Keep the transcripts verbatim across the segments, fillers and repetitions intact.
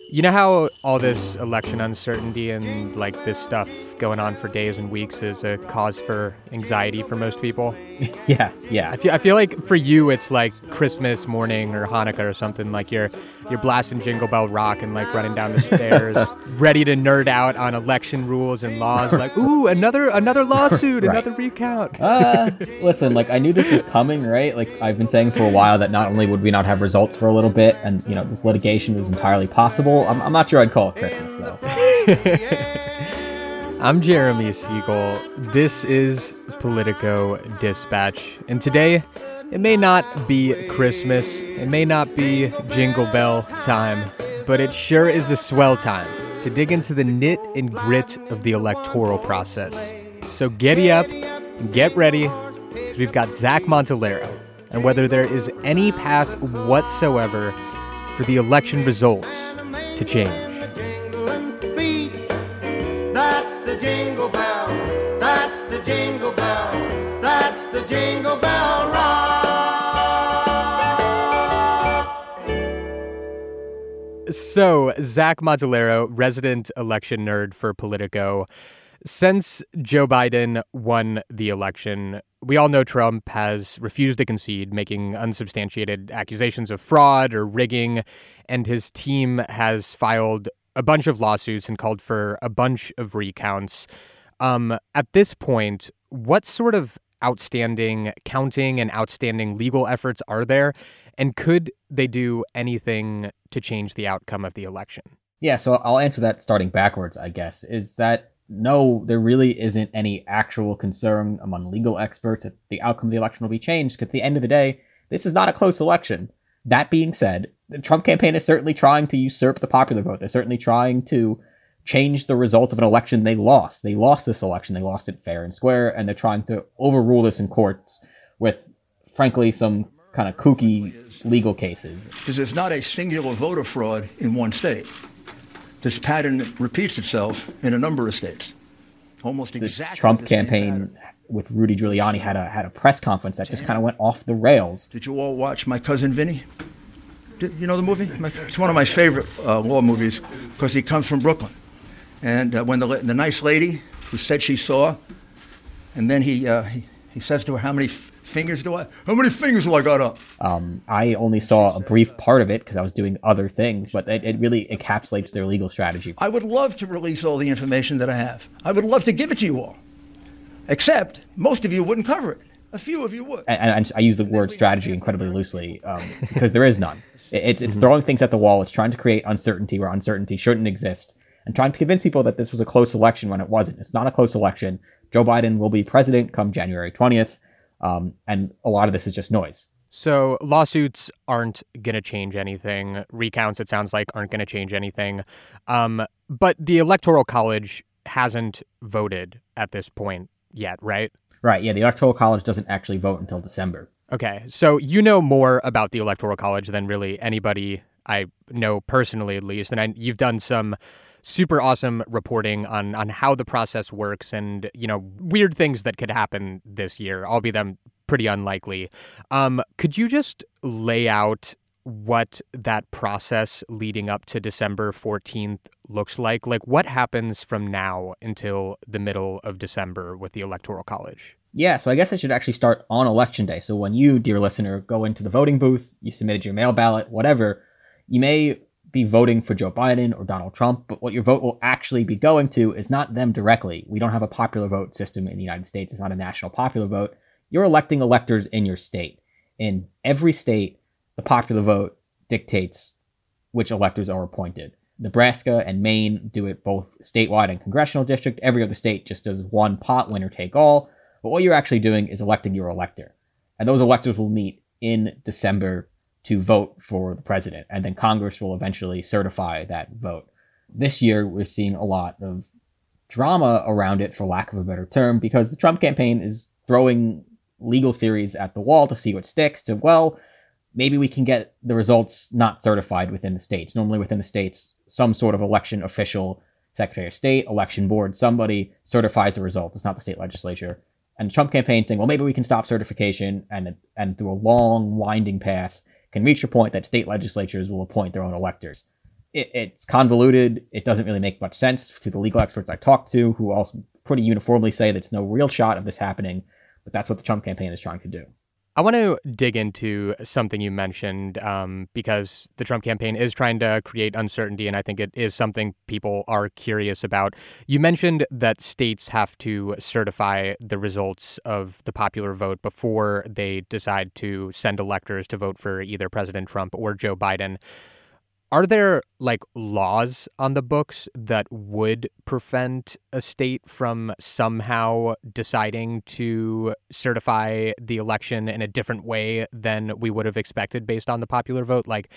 You know how all this election uncertainty and like this stuff going on for days and weeks is a cause for anxiety for most people? Yeah, yeah. I feel I feel like for you it's like Christmas morning or Hanukkah or something, like you're you're blasting Jingle Bell Rock and like running down the stairs, ready to nerd out on election rules and laws. Like, ooh, another another lawsuit, Right. another recount. Uh, listen, like I knew this was coming, right? Like I've been saying for a while that not only would we not have results for a little bit, and you know this litigation was entirely possible. I'm, I'm not sure I'd call it Christmas though. I'm Jeremy Siegel. This is Politico Dispatch. And today, it may not be Christmas, it may not be Jingle Bell time, but it sure is a swell time to dig into the knit and grit of the electoral process. So giddy up and get ready, because we've got Zach Montellaro, and whether there is any path whatsoever for the election results to change. That's the jingle bell. That's the jingle bell. That's the jingle bell rock. So, Zach Montellaro, resident election nerd for Politico. Since Joe Biden won the election, we all know Trump has refused to concede, making unsubstantiated accusations of fraud or rigging, and his team has filed a bunch of lawsuits and called for a bunch of recounts. Um, at this point, what sort of outstanding counting and outstanding legal efforts are there? And could they do anything to change the outcome of the election? Yeah, so I'll answer that starting backwards, I guess, is that no, there really isn't any actual concern among legal experts that the outcome of the election will be changed, because at the end of the day, this is not a close election. That being said, the Trump campaign is certainly trying to usurp the popular vote. They're certainly trying to change the results of an election they lost. They lost this election. They lost it fair and square, and they're trying to overrule this in courts with, frankly, some kind of kooky legal cases. Because there's not a singular voter fraud in one state. This pattern repeats itself in a number of states. Almost This exactly Trump the same campaign pattern. with Rudy Giuliani had a had a press conference that just kind of went off the rails. Did you all watch My Cousin Vinny? Did, you know the movie? My, it's one of my favorite uh, law movies because he comes from Brooklyn. And uh, when the the nice lady who said she saw, and then he uh, he, he says to her, "How many f- fingers do I? How many fingers do I got up?" Um, I only saw a brief part of it because I was doing other things, but it, it really encapsulates their legal strategy. I would love to release all the information that I have. I would love to give it to you all. Except most of you wouldn't cover it. A few of you would. And, and I use the word strategy incredibly loosely um, because there is none. It, it's it's throwing things at the wall. It's trying to create uncertainty where uncertainty shouldn't exist, and trying to convince people that this was a close election when it wasn't. It's not a close election. Joe Biden will be president come January twentieth, um, and a lot of this is just noise. So lawsuits aren't going to change anything. Recounts, it sounds like, aren't going to change anything. Um, but the Electoral College hasn't voted at this point yet, right? Right, yeah, the Electoral College doesn't actually vote until December. Okay, so you know more about the Electoral College than really anybody I know personally, at least. And I, you've done some super awesome reporting on on how the process works and, you know, weird things that could happen this year, albeit them pretty unlikely. Um, could you just lay out what that process leading up to December fourteenth looks like? Like, what happens from now until the middle of December with the Electoral College? Yeah, so I guess I should actually start on Election Day. So when you, dear listener, go into the voting booth, you submitted your mail ballot, whatever, you may be voting for Joe Biden or Donald Trump, but what your vote will actually be going to is not them directly. We don't have a popular vote system in the United States. It's not a national popular vote. You're electing electors in your state. In every state, the popular vote dictates which electors are appointed. Nebraska and Maine do it both statewide and congressional district. Every other state just does one pot, winner take all. But what you're actually doing is electing your elector. And those electors will meet in December to vote for the president. And then Congress will eventually certify that vote. This year, we're seeing a lot of drama around it, for lack of a better term, because the Trump campaign is throwing legal theories at the wall to see what sticks to, well, maybe we can get the results not certified within the states. Normally within the states, some sort of election official, Secretary of State, election board, somebody certifies the result. It's not the state legislature. And the Trump campaign saying, well, maybe we can stop certification and, and through a long, winding path can reach a point that state legislatures will appoint their own electors. it, it's convoluted. It doesn't really make much sense to the legal experts I talked to, who also pretty uniformly say there's no real shot of this happening. But that's what the Trump campaign is trying to do. I want to dig into something you mentioned um, because the Trump campaign is trying to create uncertainty, and I think it is something people are curious about. You mentioned that states have to certify the results of the popular vote before they decide to send electors to vote for either President Trump or Joe Biden. Are there, like, laws on the books that would prevent a state from somehow deciding to certify the election in a different way than we would have expected based on the popular vote? Like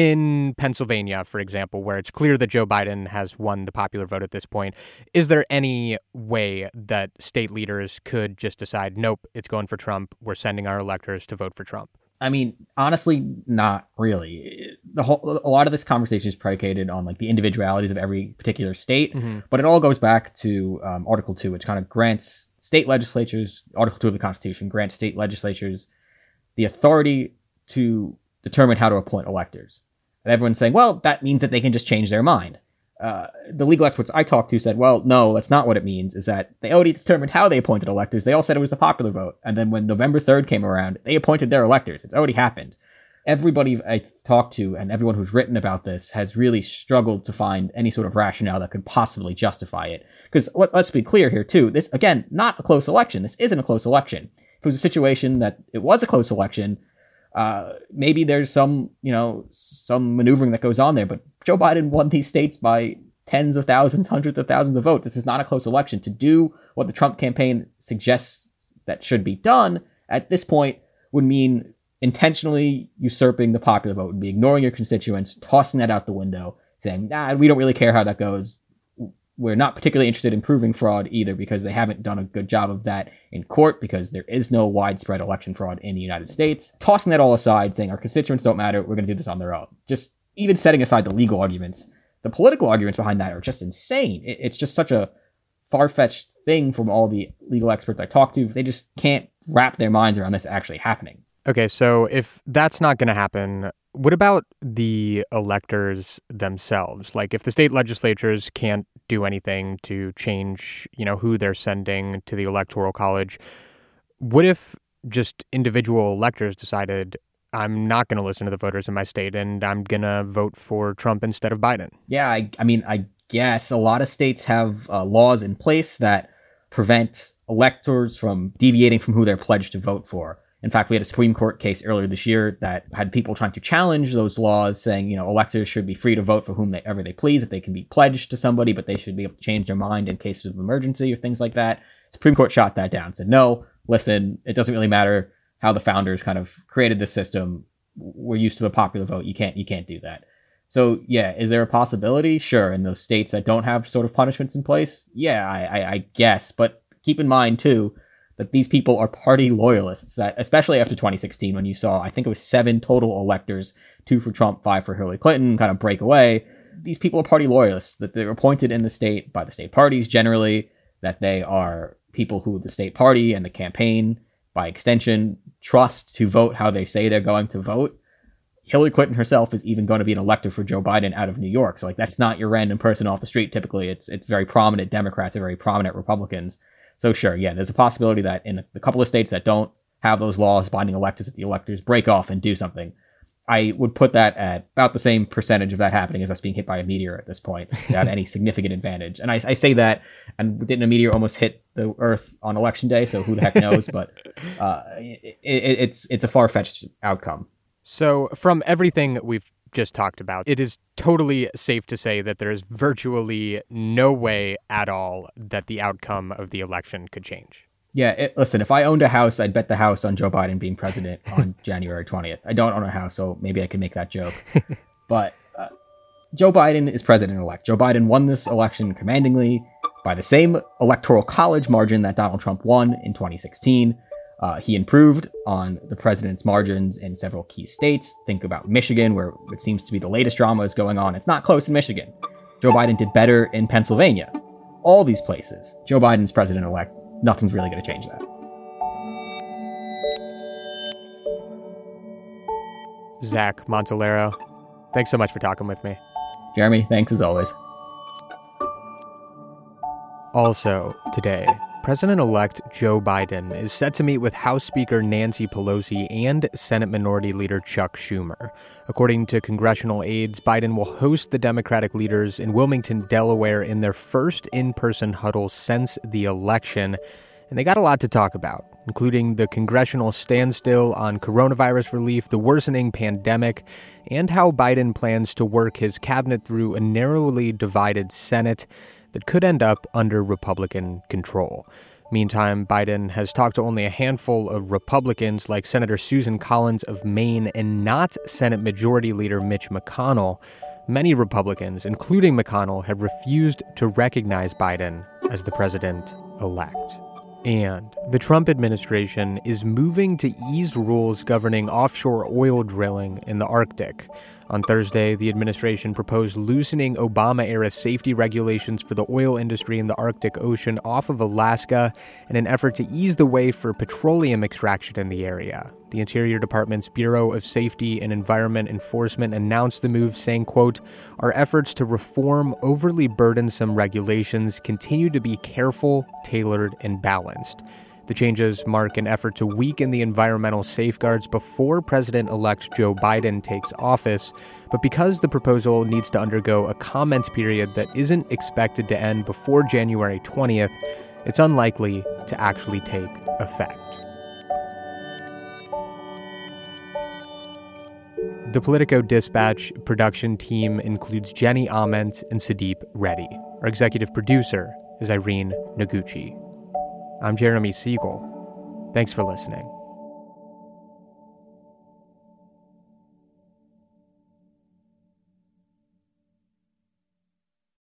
in Pennsylvania, for example, where it's clear that Joe Biden has won the popular vote at this point, is there any way that state leaders could just decide, nope, it's going for Trump, we're sending our electors to vote for Trump? I mean, honestly, not really. The whole, a lot of this conversation is predicated on like the individualities of every particular state, mm-hmm. but it all goes back to um, Article two, which kind of grants state legislatures, Article two of the Constitution grants state legislatures the authority to determine how to appoint electors. And everyone's saying, well, that means that they can just change their mind. Uh, the legal experts I talked to said, well, no, that's not what it means, is that they already determined how they appointed electors. They all said it was the popular vote. And then when November third came around, they appointed their electors. It's already happened. Everybody I talked to and everyone who's written about this has really struggled to find any sort of rationale that could possibly justify it. Because let, let's be clear here, too. This, again, not a close election. This isn't a close election. If it was a situation that it was a close election, Uh, maybe there's some, you know, some maneuvering that goes on there, but Joe Biden won these states by tens of thousands, hundreds of thousands of votes. This is not a close election. To do what the Trump campaign suggests that should be done at this point would mean intentionally usurping the popular vote, would be ignoring your constituents, tossing that out the window, saying, nah, we don't really care how that goes. We're not particularly interested in proving fraud either because they haven't done a good job of that in court because there is no widespread election fraud in the United States. Tossing that all aside, saying our constituents don't matter, we're going to do this on their own. Just even setting aside the legal arguments, the political arguments behind that are just insane. It's just such a far-fetched thing from all the legal experts I talked to. They just can't wrap their minds around this actually happening. Okay, so if that's not going to happen, what about the electors themselves? Like if the state legislatures can't do anything to change, you know, who they're sending to the Electoral College, what if just individual electors decided, I'm not going to listen to the voters in my state and I'm going to vote for Trump instead of Biden? Yeah, I, I mean, I guess a lot of states have uh, laws in place that prevent electors from deviating from who they're pledged to vote for. In fact, we had a Supreme Court case earlier this year that had people trying to challenge those laws, saying, you know, electors should be free to vote for whomever they please, if they can be pledged to somebody, but they should be able to change their mind in cases of emergency or things like that. Supreme Court shot that down, said, no, listen, it doesn't really matter how the founders kind of created the system. We're used to the popular vote. You can't, you can't do that. So, yeah, is there a possibility? Sure. In those states that don't have sort of punishments in place? Yeah, I, I, I guess. But keep in mind, too, that these people are party loyalists, that especially after twenty sixteen, when you saw, I think it was seven total electors, two for Trump, five for Hillary Clinton, kind of break away. These people are party loyalists, that they're appointed in the state by the state parties generally, that they are people who the state party and the campaign, by extension, trust to vote how they say they're going to vote. Hillary Clinton herself is even going to be an elector for Joe Biden out of New York. So like that's not your random person off the street. Typically, it's it's very prominent Democrats and very prominent Republicans. So sure, yeah, there's a possibility that in a couple of states that don't have those laws binding electors, that the electors break off and do something. I would put that at about the same percentage of that happening as us being hit by a meteor at this point, without any significant advantage. And I, I say that, and didn't a meteor almost hit the Earth on election day? So who the heck knows? But uh, it, it, it's it's a far-fetched outcome. So from everything we've just talked about, it is totally safe to say that there is virtually no way at all that the outcome of the election could change. Yeah, it, listen, if I owned a house, I'd bet the house on Joe Biden being president on January twentieth. I don't own a house, so maybe I can make that joke. But uh, Joe Biden is president-elect. Joe Biden won this election commandingly by the same electoral college margin that Donald Trump won in twenty sixteen. Uh, he improved on the president's margins in several key states. Think about Michigan, where it seems to be the latest drama is going on. It's not close in Michigan. Joe Biden did better in Pennsylvania. All these places, Joe Biden's president-elect. Nothing's really going to change that. Zach Montellaro, thanks so much for talking with me. Jeremy, thanks as always. Also, today, President-elect Joe Biden is set to meet with House Speaker Nancy Pelosi and Senate Minority Leader Chuck Schumer. According to congressional aides, Biden will host the Democratic leaders in Wilmington, Delaware, in their first in-person huddle since the election. And they got a lot to talk about, including the congressional standstill on coronavirus relief, the worsening pandemic, and how Biden plans to work his cabinet through a narrowly divided Senate that could end up under Republican control. Meantime, Biden has talked to only a handful of Republicans like Senator Susan Collins of Maine and not Senate Majority Leader Mitch McConnell. Many Republicans, including McConnell, have refused to recognize Biden as the president-elect. And the Trump administration is moving to ease rules governing offshore oil drilling in the Arctic. On Thursday, the administration proposed loosening Obama-era safety regulations for the oil industry in the Arctic Ocean off of Alaska in an effort to ease the way for petroleum extraction in the area. The Interior Department's Bureau of Safety and Environment Enforcement announced the move, saying, quote, "Our efforts to reform overly burdensome regulations continue to be careful, tailored, and balanced. The changes mark an effort to weaken the environmental safeguards before President-elect Joe Biden takes office, but because the proposal needs to undergo a comment period that isn't expected to end before January twentieth, it's unlikely to actually take effect." The Politico Dispatch production team includes Jenny Ament and Sudeep Reddy. Our executive producer is Irene Noguchi. I'm Jeremy Siegel. Thanks for listening.